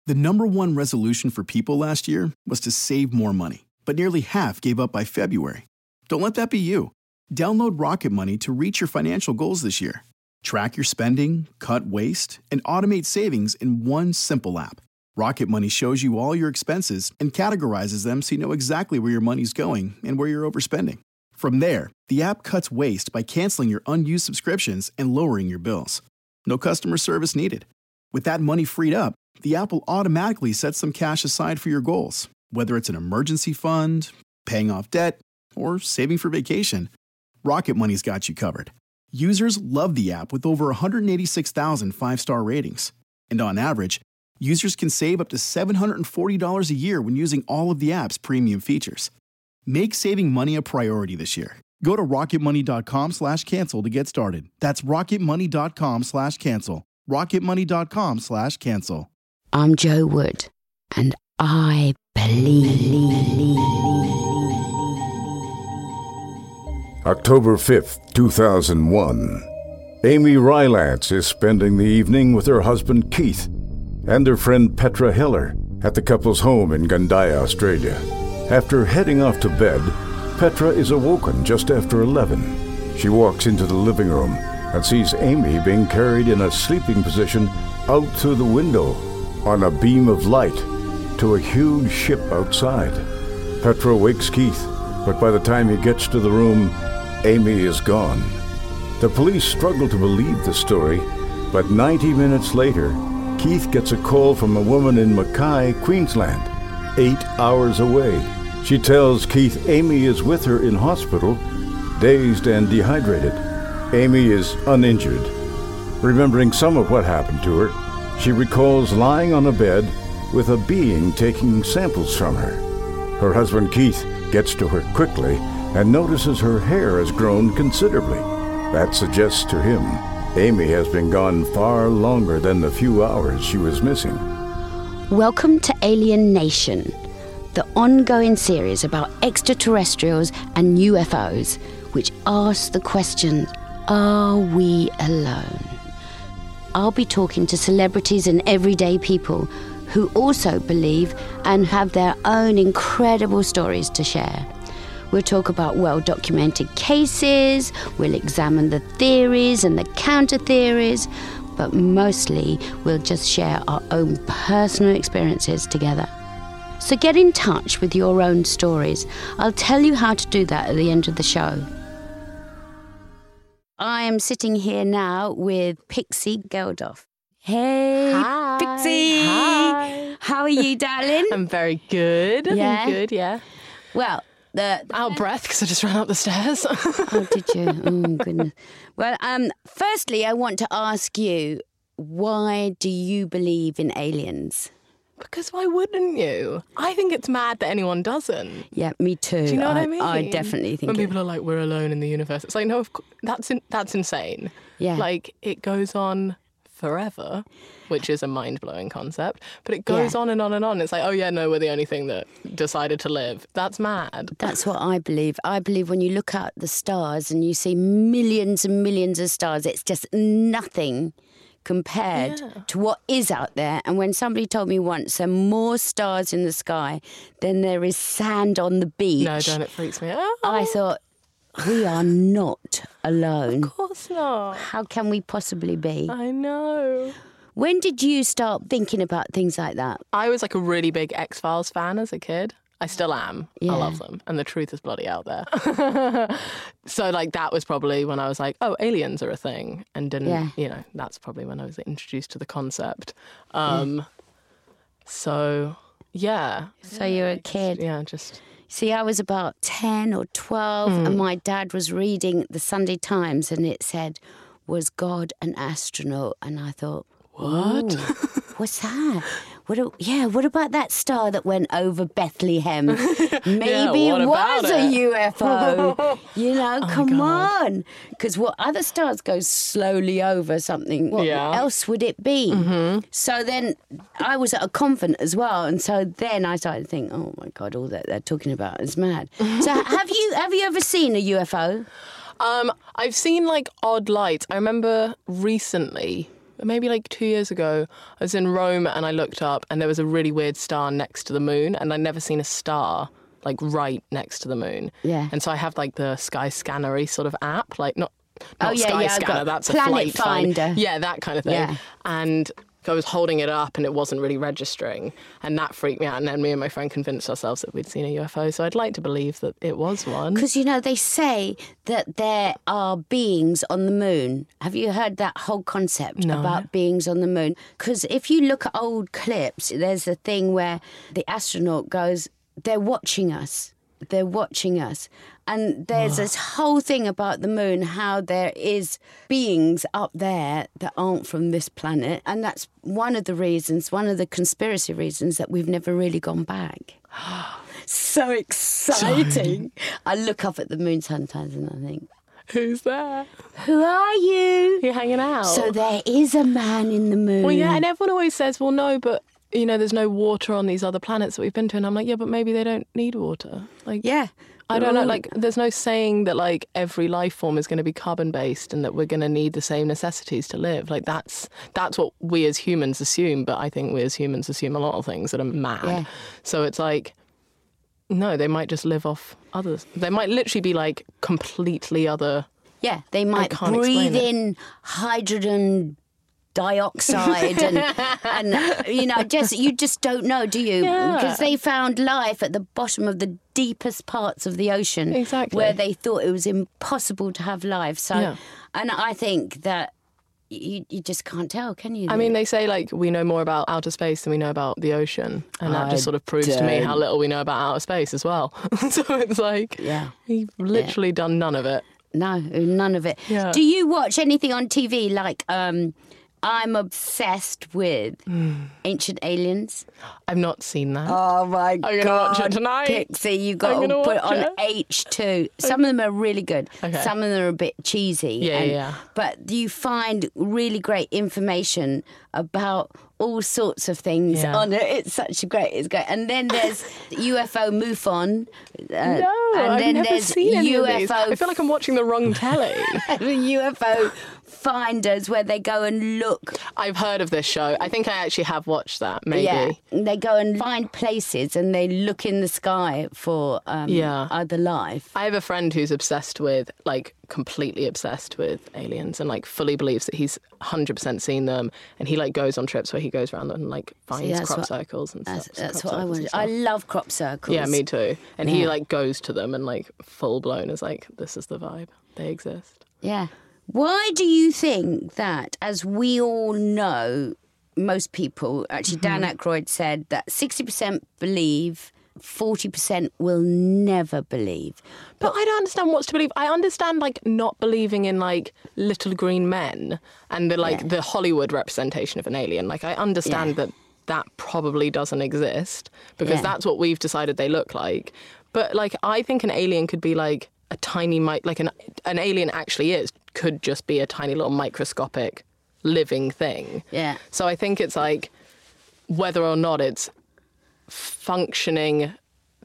The number one resolution for people last year was to save more money, but nearly half gave up by February. Don't let that be you. Download Rocket Money to reach your financial goals this year. Track your spending, cut waste, and automate savings in one simple app. Rocket Money shows you all your expenses and categorizes them so you know exactly where your money's going and where you're overspending. From there, the app cuts waste by canceling your unused subscriptions and lowering your bills. No customer service needed. With that money freed up, the app will automatically set some cash aside for your goals, whether it's an emergency fund, paying off debt, or saving for vacation. Rocket Money's got you covered. Users love the app with over 186,000 five-star ratings. And on average, users can save up to $740 a year when using all of the app's premium features. Make saving money a priority this year. Go to rocketmoney.com/cancel to get started. That's rocketmoney.com/cancel. rocketmoney.com/cancel. I'm Joe Wood, and I believe. October 5th, 2001. Amy Rylance is spending the evening with her husband Keith and their friend Petra Hiller at the couple's home in Gundaii, Australia. After heading off to bed, Petra is awoken just after 11. She walks into the living room and sees Amy being carried in a sleeping position out through the window on a beam of light to a huge ship outside. Petra wakes Keith, but by the time he gets to the room, Amy is gone. The police struggle to believe the story, but 90 minutes later, Keith gets a call from a woman in Mackay, Queensland, 8 hours away. She tells Keith Amy is with her in hospital, dazed and dehydrated. Amy is uninjured. Remembering some of what happened to her, she recalls lying on a bed with a being taking samples from her. Her husband Keith gets to her quickly and notices her hair has grown considerably. That suggests to him Amy has been gone far longer than the few hours she was missing. Welcome to Alien Nation, the ongoing series about extraterrestrials and UFOs, which asks the question, are we alone? I'll be talking to celebrities and everyday people who also believe and have their own incredible stories to share. We'll talk about well-documented cases, we'll examine the theories and the counter-theories, but mostly we'll just share our own personal experiences together. So get in touch with your own stories. I'll tell you how to do that at the end of the show. I am sitting here now with Pixie Geldof. Hey, Hi. Pixie. Hi. How are you, darling? I'm very good. Yeah? I'm good, yeah. Well, Out of breath because I just ran up the stairs. Oh, did you? Oh, goodness. Well, firstly, I want to ask you, why do you believe in aliens? Because why wouldn't you? I think it's mad that anyone doesn't. Yeah, me too. Do you know what I mean? I definitely think when people are like, we're alone in the universe. It's like, no, that's insane. Yeah. Like, it goes on forever, which is a mind-blowing concept, but it goes on and on and on. It's like, oh yeah, no, we're the only thing that decided to live. That's mad. That's what I believe. I believe when you look at the stars and you see millions and millions of stars, it's just nothing compared to what is out there. And when somebody told me once there are more stars in the sky than there is sand on the beach. No, don't, it freaks me out. I thought, we are not alone. Of course not. How can we possibly be? I know. When did you start thinking about things like that? I was like a really big X-Files fan as a kid. I still am. Yeah. I love them. And the truth is bloody out there. So like that was probably when I was like, oh, aliens are a thing. And didn't, that's probably when I was introduced to the concept. So, yeah. So you're a kid. Just... See, I was about 10 or 12 and my dad was reading the Sunday Times and it said, was God an astronaut? And I thought, what? What's that? What about that star that went over Bethlehem? Maybe it was a UFO. Come on. Because what other stars go slowly over something? What else would it be? Mm-hmm. So then I was at a convent as well. And so then I started to think, oh, my God, all that they're talking about is mad. So have you ever seen a UFO? I've seen like odd lights. I remember recently, maybe like 2 years ago, I was in Rome and I looked up and there was a really weird star next to the moon, and I'd never seen a star like right next to the moon. Yeah. And so I have like the Sky Scanner-y sort of app, like not Sky Scanner, that's a Planet flight Finder. Yeah, that kind of thing. Yeah. And I was holding it up and it wasn't really registering, and that freaked me out. And then me and my friend convinced ourselves that we'd seen a UFO. So I'd like to believe that it was one. Because, they say that there are beings on the moon. Have you heard that whole concept about beings on the moon? Because if you look at old clips, there's a thing where the astronaut goes, they're watching us. They're watching us. And there's this whole thing about the moon, how there is beings up there that aren't from this planet. And that's one of the reasons, one of the conspiracy reasons that we've never really gone back. So exciting. I look up at the moon sometimes and I think, who's there? Who are you? You're hanging out. So there is a man in the moon. Well, yeah, and everyone always says, well, no, but there's no water on these other planets that we've been to. And I'm like, yeah, but maybe they don't need water. Like, yeah. I don't know, like, there's no saying that, like, every life form is going to be carbon-based and that we're going to need the same necessities to live. Like, that's what we as humans assume, but I think we as humans assume a lot of things that are mad. Yeah. So it's like, no, they might just live off others. They might literally be, like, completely other... Yeah, they might breathe in hydrogen dioxide and you just don't know, do you? Because they found life at the bottom of the deepest parts of the ocean, exactly, where they thought it was impossible to have life. So, and I think that you just can't tell, can you? I mean, they say like we know more about outer space than we know about the ocean, and that just sort of proves to me how little we know about outer space as well. So it's like, we've literally done none of it. No, none of it. Yeah. Do you watch anything on TV like? I'm obsessed with Ancient Aliens. I've not seen that. Oh, my God. I'm going to watch it tonight. Pixie, you've got to put it on H2. Some of them are really good. Okay. Some of them are a bit cheesy. Yeah. But you find really great information about all sorts of things on it. It's it's great. And then there's UFO MUFON. I've never seen any of these. I feel like I'm watching the wrong telly. UFO Finders, where they go and look. I've heard of this show. I think I actually have watched that, maybe. Yeah, they go and find places and they look in the sky for other life. I have a friend who's completely obsessed with aliens and like fully believes that he's 100% seen them, and he like goes on trips where he goes around and like finds crop circles and stuff. That's what I wanted. I love crop circles. Yeah, me too. And he like goes to them and like full blown is like, this is the vibe. They exist. Yeah. Why do you think that, as we all know, most people, actually Dan Aykroyd said that 60% believe, 40% will never believe. But I don't understand what's to believe. I understand like not believing in like little green men and the Hollywood representation of an alien. Like I understand that probably doesn't exist because that's what we've decided they look like. But like I think an alien could be like a tiny, an alien actually could just be a tiny little microscopic living thing. Yeah. So I think it's like whether or not it's functioning,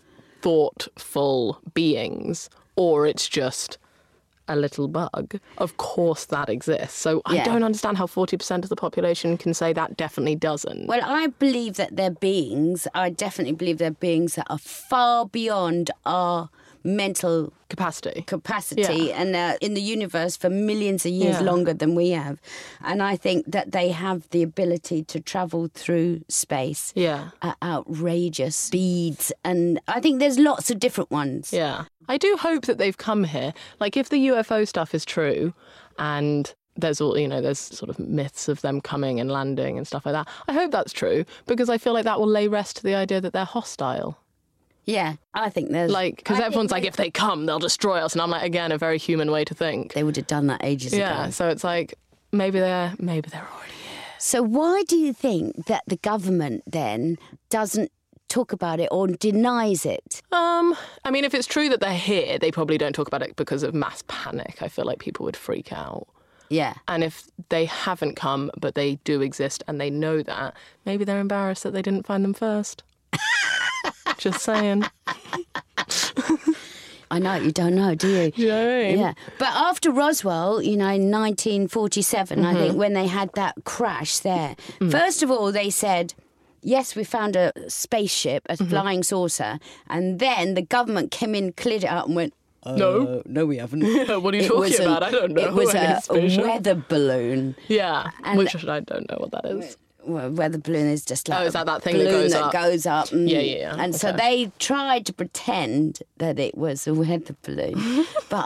thoughtful beings or it's just a little bug. Of course that exists. So I don't understand how 40% of the population can say that definitely doesn't. Well, I believe that they're beings. I definitely believe they're beings that are far beyond our mental capacity and in the universe for millions of years longer than we have. And I think that they have the ability to travel through space at outrageous speeds. And I think there's lots of different ones. Yeah. I do hope that they've come here. Like if the UFO stuff is true and there's all, there's sort of myths of them coming and landing and stuff like that. I hope that's true because I feel like that will lay rest to the idea that they're hostile. Yeah, I think there's... because everyone's like, if they come, they'll destroy us. And I'm like, again, a very human way to think. They would have done that ages ago. Yeah, so it's like, maybe they're already here. So why do you think that the government then doesn't talk about it or denies it? I mean, if it's true that they're here, they probably don't talk about it because of mass panic. I feel like people would freak out. Yeah. And if they haven't come, but they do exist and they know that, maybe they're embarrassed that they didn't find them first. Just saying. I know, you don't know, do you? You know what I mean? Yeah. But after Roswell, in 1947, I think, when they had that crash there, first of all, they said, yes, we found a spaceship, a flying saucer, and then the government came in, cleared it up and went, No. No, we haven't. What are you talking about? I don't know. It was any a spaceship. weather balloon. Yeah, And- which I don't know what that is. Well, weather balloon is just like Oh, is that a thing that balloon goes that up? goes up. And, Yeah. And so Okay. they tried to pretend that it was a weather balloon. But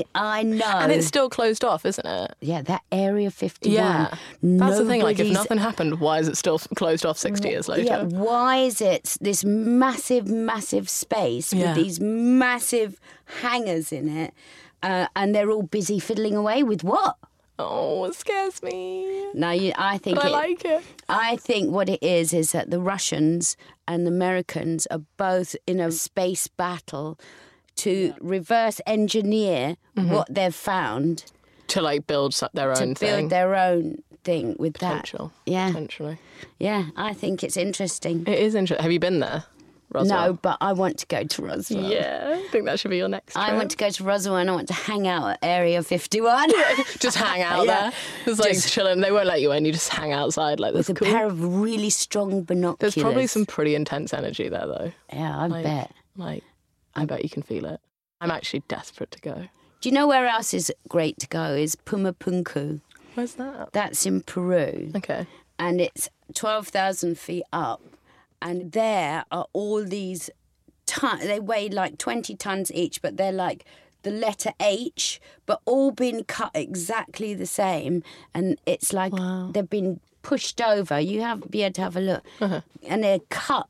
I know. And it's still closed off, isn't it? Yeah, that Area 51. Yeah. That's the thing. Like, if nobody's- nothing happened, why is it still closed off 60 years later? Yeah, why is it this massive, massive space Yeah. with these massive hangars in it, and they're all busy fiddling away with what? Oh, it scares me. No, I think But I like it. I think what it is that the Russians and the Americans are both in a space battle to reverse engineer what they've found To like build their own to build thing. their own thing with Potential. that. Yeah, Potentially. yeah. I think it's interesting. It is interesting. Have you been there, Roswell? No, but I want to go to Roswell. Yeah, I think that should be your next trip. I want to go to Roswell and I want to hang out at Area 51 Just hang out Yeah. there. It's like chilling. They won't let you in. You just hang outside like this. with a pair of really strong binoculars. There's probably some pretty intense energy there, though. Yeah, I Like, bet. Like, I bet you can feel it. I'm actually desperate to go. Do you know where else is great to go? Is Pumapunku. Where's that? That's in Peru. Okay. And it's 12,000 feet up. And there are all these they weigh like 20 tons each, but they're like the letter H, but all been cut exactly the same. And it's like they've been pushed over. You have to be able to have a look. And they're cut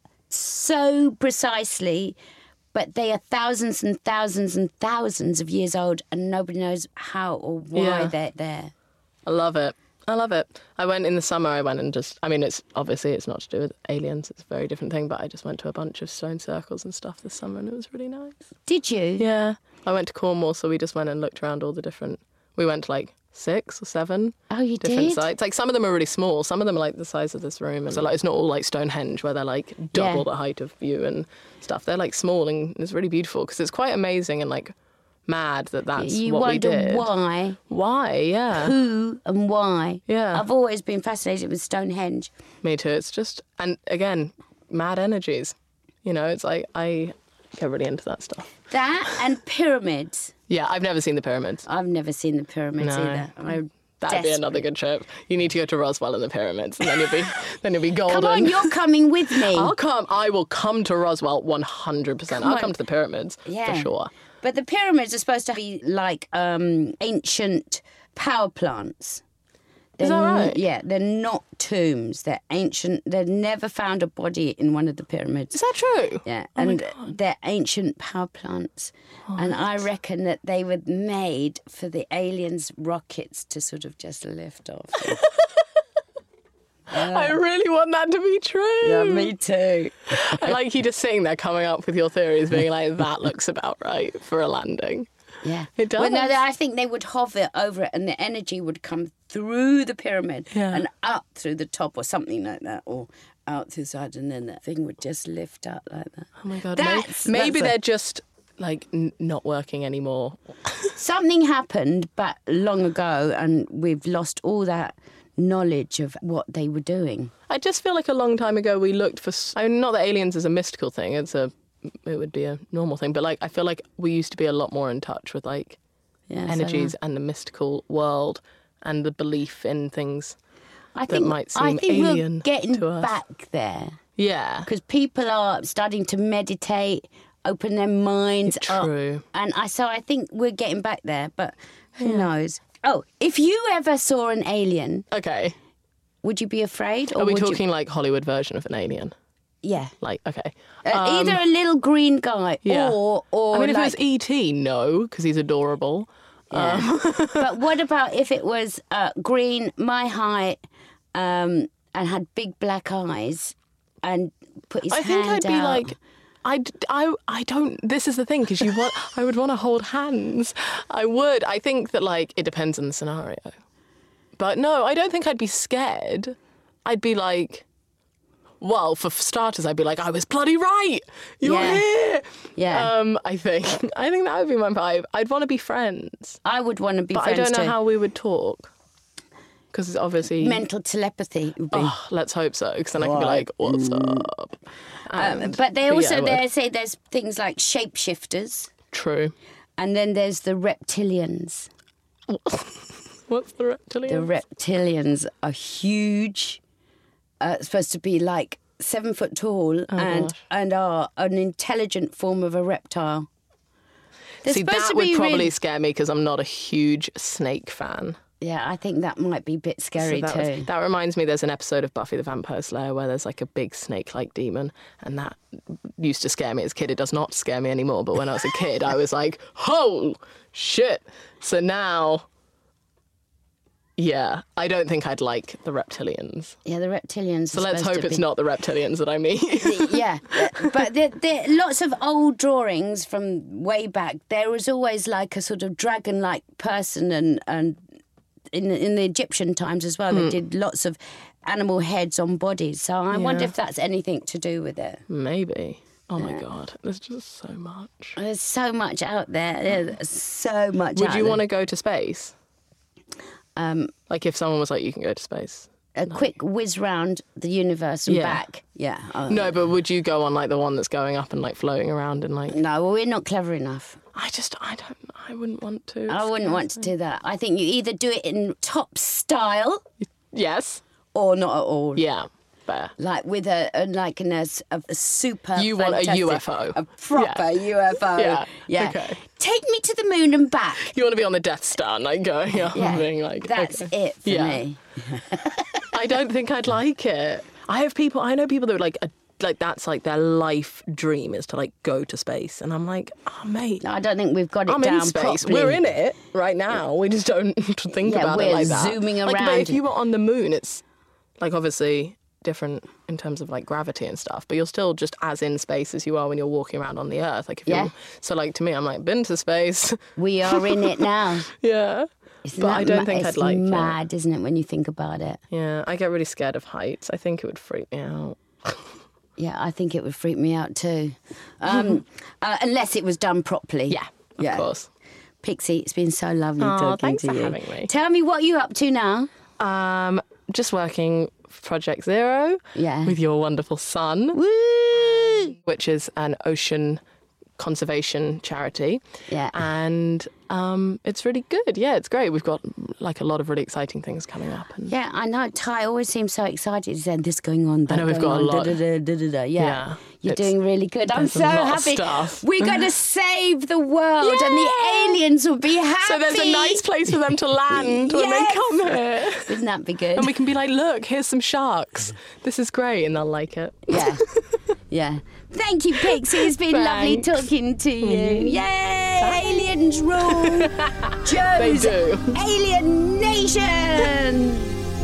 so precisely, but they are thousands and thousands and thousands of years old, and nobody knows how or why they're there. I love it. I love it. I went in the summer. I went and just, I mean, it's obviously it's not to do with aliens. It's a very different thing. But I just went to a bunch of stone circles and stuff this summer, and it was really nice. Did you? Yeah. I went to Cornwall, so we just went and looked around all the different. We went to like 6 or 7 Oh, you different did? sites. Like some of them are really small. Some of them are like the size of this room. And so like it's not all like Stonehenge where they're like double the height of you and stuff. They're like small and it's really beautiful because it's quite amazing and like mad that that's You what we wonder did. why, Why? Yeah. who, and why. Yeah. I've always been fascinated with Stonehenge. Me too. It's just, and again, mad energies. You know, it's like I get really into that stuff. That and pyramids. Yeah, I've never seen the pyramids. I've never seen the pyramids No. either. That'd be another good trip. You need to go to Roswell and the pyramids, and then you'll be golden. Come on, you're coming with me. I'll come. I will come to Roswell 100%. I'll come to the pyramids for sure. But the pyramids are supposed to be like ancient power plants. Is that right? Yeah, they're not tombs. They're ancient. They've never found a body in one of the pyramids. Is that true? Yeah, Oh my and God. they're ancient power plants. And I reckon that they were made for the aliens' rockets to sort of just lift off. I really want that to be true. Yeah, me too. I like you just sitting there coming up with your theories, being like, that looks about right for a landing. Yeah. It does. Well, no, I think they would hover over it and the energy would come through the pyramid and up through the top or something like that, or out through the side, and then that thing would just lift up like that. Oh my God. that's Maybe a- they're just like not working anymore. Something happened but long ago and we've lost all that knowledge of what they were doing. I just feel like a long time ago we looked for. I mean, not that aliens is a mystical thing. It would be a normal thing, but like I feel like we used to be a lot more in touch with like Yeah, so energies and the mystical world and the belief in things I that think, might seem I think alien we're getting to us. back there Yeah, because people are starting to meditate, open their minds up. true. And I think we're getting back there, but who knows? Oh, if you ever saw an alien, Okay, would you be afraid? Or are we would you- talking like Hollywood version of an alien? Yeah. Like, okay. Either a little green guy Yeah. or I mean, if like, it was E.T., no, because he's adorable. yeah. But what about if it was green, my height, and had big black eyes and put his I think hand I'd be out? like, I don't. This is the thing because I would want to hold hands. I would. I think that like it depends on the scenario. But no, I don't think I'd be scared. I'd be like, Well, for starters, I'd be like, I was bloody right. You're Yeah. here. Yeah. I think that would be my vibe. I'd want to be friends. I would want to be But friends I don't know too. how we would talk. Because it's obviously... Mental telepathy would be. Oh, let's hope so. Because then I can be like, what's up? But they also yeah, they say there's things like shapeshifters, True. and then there's the reptilians. What's the reptilian? The reptilians are huge, supposed to be like 7 foot tall, and are an intelligent form of a reptile. They're See, supposed that to would be probably really- scare me because I'm not a huge snake fan. Yeah, I think that might be a bit scary So too. that reminds me, there's an episode of Buffy the Vampire Slayer where there's like a big snake-like demon, and that used to scare me as a kid. It does not scare me anymore, but when I was a kid, I was like, oh, shit. So now, yeah, I don't think I'd like the reptilians. Yeah, the reptilians. So let's hope it's not the reptilians that I meet. Yeah, but there lots of old drawings from way back. There was always like a sort of dragon-like person, and in the Egyptian times as well, they did lots of animal heads on bodies. So I wonder if that's anything to do with it. Maybe. Oh my God, there's just so much. There's so much out there. There's so much. Would you want to go to space? Like if someone was like, you can go to space. a quick whiz round the universe and back? Yeah. No, but would you go on like the one that's going up and like floating around and like? No, well, we're not clever enough. I wouldn't want to. I wouldn't want to do that. I think you either do it in top style Yes. or not at all. Yeah. Fair. Like with a super. You want a fantastic- UFO. A proper UFO. Yeah. Okay. Take me to the moon and back. You want to be on the Death Star, like going up and being like, That's okay. it for me. I don't think I'd like it. I know people that would like that's like their life dream is to like go to space, and I'm like, oh mate, No, I don't think we've got it I'm down in space. properly. We're in it right now. We just don't think about it we're like that. zooming Like, but around if you were on the moon, it's like obviously different in terms of like gravity and stuff, but you're still just as in space as you are when you're walking around on the Earth. Like if you're so like to me, I'm like been to space. We are in it now. Yeah. Isn't But that I don't think I'd like It's it. mad, isn't it, when you think about it? Yeah, I get really scared of heights. I think it would freak me out. Yeah, I think it would freak me out too. Unless it was done properly. Yeah, of course. Pixie, it's been so lovely talking thanks to for you. having me. Tell me what you're up to now. Just working Project Zero with your wonderful son, Woo! which is an ocean conservation charity. Yeah. And it's really good. Yeah, it's great. We've got like a lot of really exciting things coming up. And Yeah, I know. Ty always seems so excited. He said, this going on, that I know we've going got a on, lot. da-da-da-da-da-da. Yeah, You're it's- doing really good. I'm there's so a lot of happy. stuff. We're going to save the world and the aliens will be happy. So there's a nice place for them to land when they Yes. come here. Wouldn't that be good? And we can be like, look, here's some sharks. This is great. And they'll like it. Yeah. Yeah. Thank you, Pixie. It's been lovely Thanks. talking to you. Yay! Aliens rule. Joe's do. Alien Nation.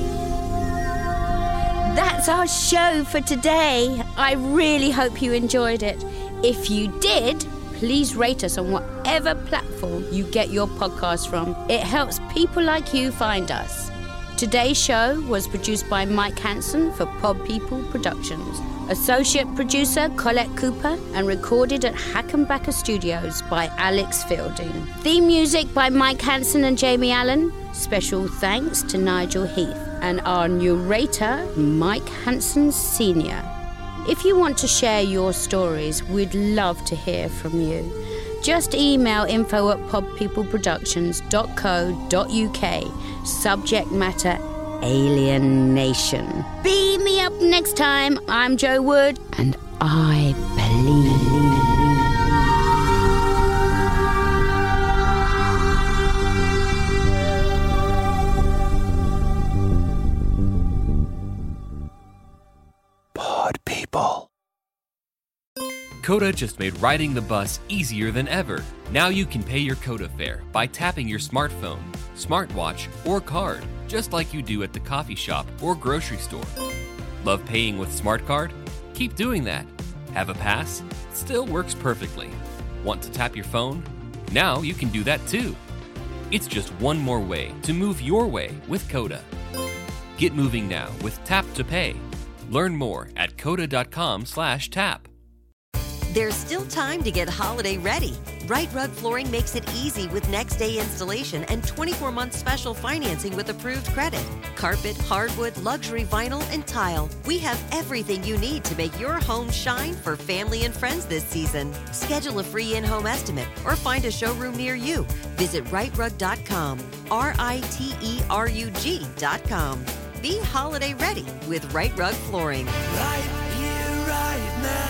That's our show for today. I really hope you enjoyed it. If you did, please rate us on whatever platform you get your podcast from. It helps people like you find us. Today's show was produced by Mike Hansen for Pod People Productions. Associate producer Colette Cooper, and recorded at Hackenbacker Studios by Alex Fielding. Theme music by Mike Hansen and Jamie Allen. Special thanks to Nigel Heath and our narrator Mike Hansen Sr. If you want to share your stories, we'd love to hear from you. Just email info@podpeopleproductions.co.uk. Subject matter: Alien Nation. Beam me up next time. I'm Joe Wood, and I believe. Pod People. Coda just made riding the bus easier than ever. Now you can pay your Coda fare by tapping your smartphone, smartwatch, or card, just like you do at the coffee shop or grocery store. Love paying with Smart Card? Keep doing that. Have a pass? Still works perfectly. Want to tap your phone? Now you can do that too. It's just one more way to move your way with Coda. Get moving now with Tap to Pay. Learn more at coda.com/tap. There's still time to get holiday ready. Right Rug Flooring makes it easy with next-day installation and 24-month special financing with approved credit. Carpet, hardwood, luxury vinyl, and tile. We have everything you need to make your home shine for family and friends this season. Schedule a free in-home estimate or find a showroom near you. Visit rightrug.com, RITERUG.com. Be holiday ready with Right Rug Flooring. Right here, right now.